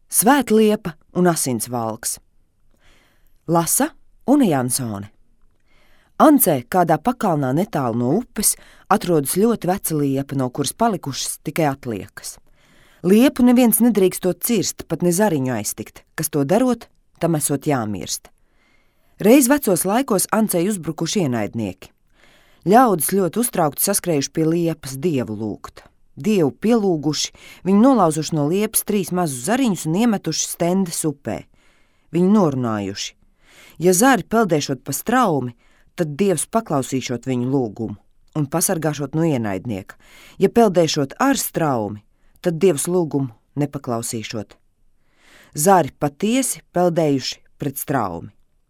Svētliepa un asinsvalks. Lasa Une Jansone. Ancē, kādā pakalnā netālu no upes, atrodas ļoti veca liepa, no kuras palikušas tikai atliekas. Liepu neviens nedrīkstot cirst, pat ne zariņu aiztikt, kas to darot, tam esot jāmirst. Reiz vecos laikos Ancei uzbrukuši ienaidnieki. Ļaudis ļoti uztraukti saskrējuši pie liepas dievu lūgt. Dievu pielūguši, viņi nolauzuši no liepas 3 mazus zariņus un iemetuši stendes upē. Viņi norunājuši: ja zari peldēšot pa straumi, tad Dievs paklausīšot viņu lūgumu un pasargāšot no ienaidnieka. Ja peldēšot ar straumi, tad Dievs lūgumu nepaklausīšot. Zari patiesi peldējuši pret straumi.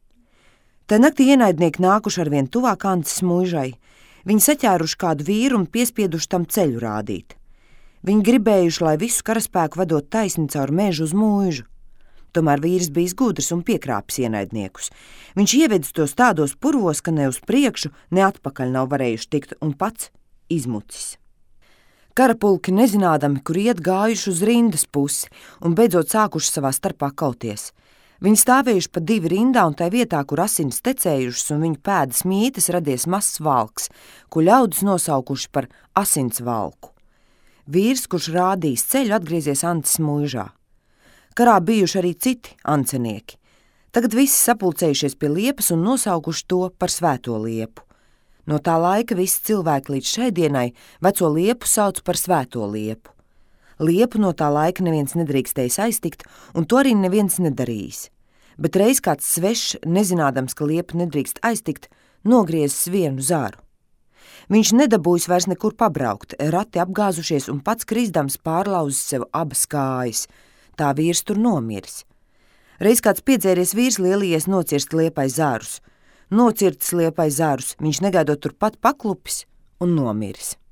Tā naktī ienaidnieki nākuši arvien tuvāk Ances mūžai. Viņi saķēruši kādu vīru un piespieduši tam ceļu rādīt. Viņi gribējuši, lai visu karaspēku vedot taisni caur mežu uz mūžu. Tomēr vīrs bijis gudrs un piekrāpis ienaidniekus. Viņš ievedis tos tādos purvos, ka ne uz priekšu, ne atpakaļ nav varējuši tikt, un pats izmucis. Karapulki nezinādami, kur iet, gājuši uz rindas pusi un beidzot sākuši savā starpā kauties. Viņi stāvējuši pa 2 rindā, un tai vietā, kur asinis tecējušas un viņu pēdas mītes, radies mazs valks, ko ļaudis nosaukuši par asinsvalku. Vīrs, kurš rādījis ceļu, atgriezies Ances mūžā. Karā bijuši arī citi ancenieki. Tagad visi sapulcējušies pie liepas un nosaukuši to par Svēto liepu. No tā laika visi cilvēki līdz šai dienai veco liepu sauc par Svēto liepu. Liepu no tā laika neviens nedrīkstējis aiztikt, un to arī neviens nedarījis. Bet reiz kāds svešs, nezinādams, ka liepu nedrīkst aiztikt, nogriezis vienu zaru. Viņš nedabūjis vairs nekur pabraukt, rati apgāzušies un pats krizdams pārlauzis sev abas kājas. Tā vīrs tur nomiris. Reiz kāds piedzēries vīrs lielījies nocirst liepai zarus. Nocirtis liepai zarus, viņš negaidot turpat paklupis un nomiris.